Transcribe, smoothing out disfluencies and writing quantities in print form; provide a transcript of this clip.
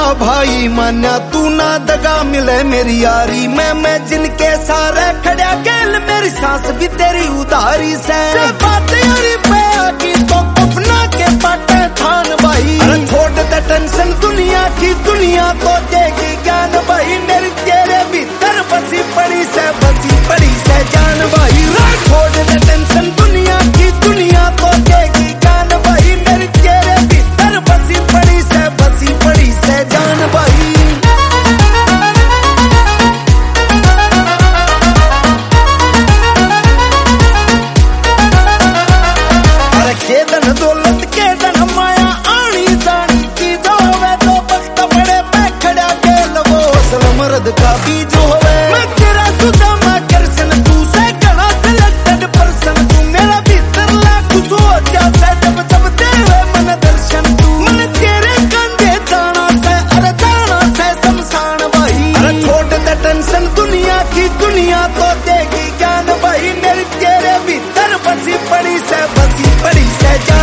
भाई मान्या तू ना दगा मिले मेरी यारी मैं जिनके सारे खड़ा गेल मेरी सांस भी तेरी उधारी से बात यारी पे आकी तो अपना के पाटे थान भाई। अरे छोड़ दे टेंशन दुनिया की, दुनिया तो देगी ज्ञान भाई मेरी तेरे भीतर बसी पड़ी से जान भाई। छोड़ दे टेंशन दुनिया की, दुनिया तो देगी ज्ञान भाई मेरी तेरे भीतर बसी पड़ी से जान भाई। अरे के धन दौलत के धन माया आनी जानी की जो होवे तो वक्त बड़े पे खड़ा के लवो सल मर्द का बीज होवे। मैं तेरा सुदामा कृष्ण तू से गला सिलेक्टेड पर्सन तू मेरा भीतर लाख सोचा से जब तेरे मन दर्शन तू मन तेरे कंधे दाना से अरे दाना से शमशान भाई। अरे छोड़ दे टेंशन दुनिया की, दुनिया तो देगी ज्ञान भाई मेरी तेरे भीतर बसी पड़ी से